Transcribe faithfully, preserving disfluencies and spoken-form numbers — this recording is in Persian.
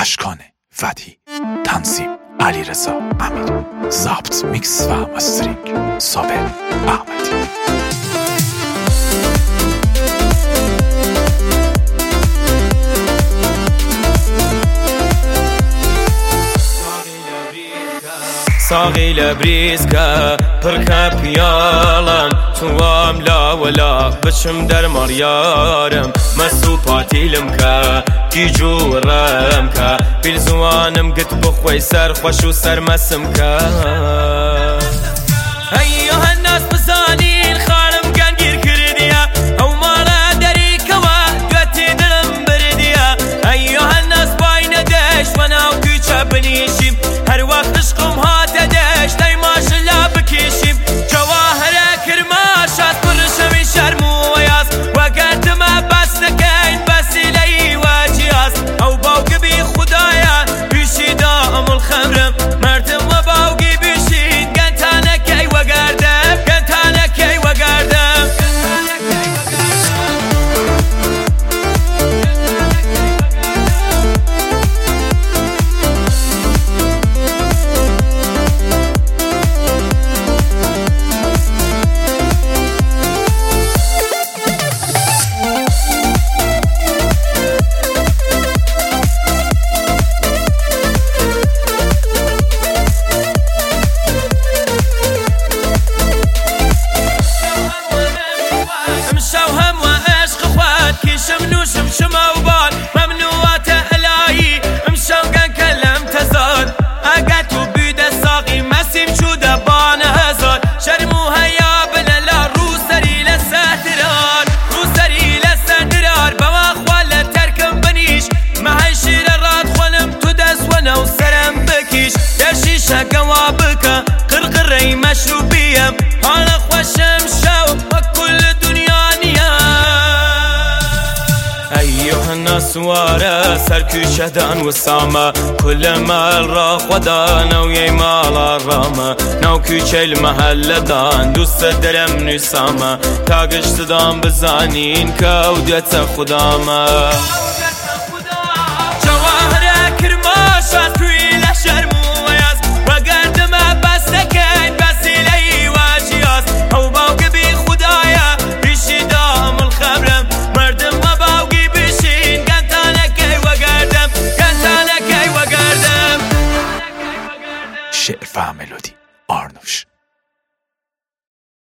اشکان ودی، تنظیم علیرضا امیری، ضبط میکس و مسترینگ صابر احمدی. ساقی لبریزکە پڕکە پیاڵم توام لاوەلا بچم دەرمەڕیارم مەست و پاتیلم کە گیج و ڕەم کە پیلزوانم گت بخۆی سەرخۆش و سەرمەسم کە ئەیۆ هەناس بزانین خانم گەنگیر کردیە ئەو ماڵە دەریکەوە گوێتی دڵم بردیە ئەیۆ هەناس بای نەدەش وە ناو کوچە بنیشیم هەروەک عشقم هاتە دەش دەی ماشەلا بکیشیم جەواهرە کرماشات پڕشەوی شەرم و وەیاس وەگەردمە بەس نەکەین بەسیلەی وەجیاس ئەو باوکبی خودایە پیشیدا ئەمڵ خەمرم مردم وە باوکی بیشین گەنتانەکەی وەگەردەم گەنتانەکەی وەگەردەم شموبان ممنوعات الهی مشوقن کلم تزاد اگه تو بیده ساقی مسیم شده بان هزار شرمو هیا بنلا رو سری لسهترار رو سری لسهترار بوا خواله ترکم بنیش محی شیر راد خونم تو دست ونو سرم بکیش در شیشه قوا بکا قرقره مشروبیم حالا خوشم شو کل دنیا سوارە سەرکوشەدان وسامە کل مال ڕا خۆدان ئەویەی ماڵا ڕامە ناو کوچەی مەهەلەدان دووسە دەرەم نووسامە تا گەشتدان بزانین کە ئەو دێتە خودامە